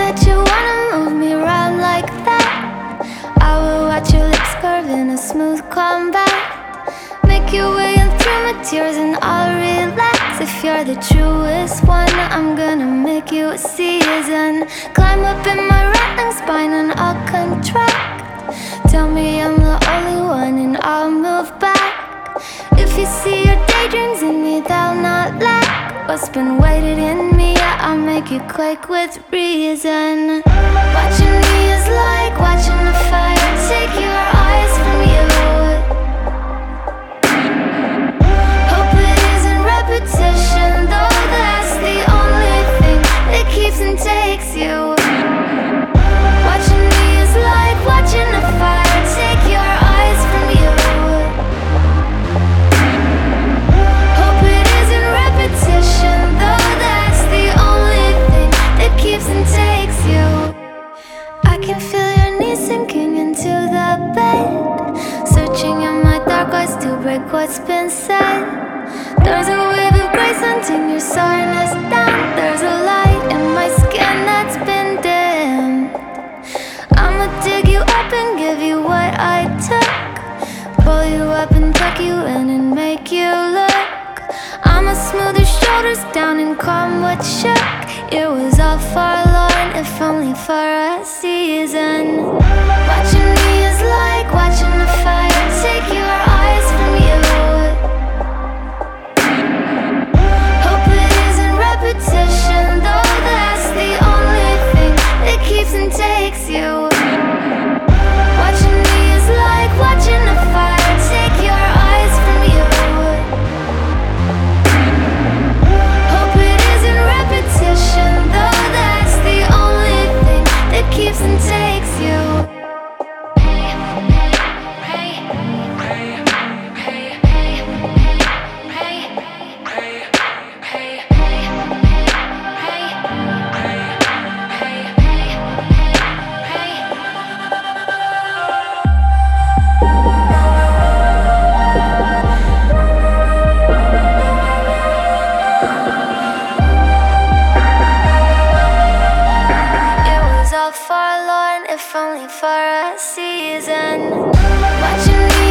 that you wanna move me around like that. I will watch your lips curve in a smooth combat. Make your way in through my tears and I'll relax. If you're the truest one, I'm gonna make you a season. Climb up in my rattling spine and I'll contract. Tell me I'm the only one and I'll move back. If you see your daydreams in me, they'll not lack. What's been weighted in me, yeah, I'll make you quake with reason. Watching me is like watching the fire take your eyes from you. Hope it isn't repetition, though that's the only thing that keeps and takes you. Watching me is like watching the fire take your eyes from you. Hope it isn't repetition, though that's the only thing that keeps and takes you. I can feel your knees sinking into the bed, searching in my dark eyes to break what's been said. There's a wave of grace hunting your soreness down. There's a light in my skin that's been dimmed. I'ma dig you up and give you what I took, pull you up and tuck you in and make you look. I'ma smooth your shoulders down and calm what shook. It was all forlorn, if only for a season. Watching me is like watching the fire take your eyes from you. Hope it isn't repetition, though that's the only thing that keeps and takes you. Watching me is like watching the fire take your eyes from you. Hope it isn't repetition, though that's the only thing that keeps and takes you. Forlorn, if only for a season. Watching me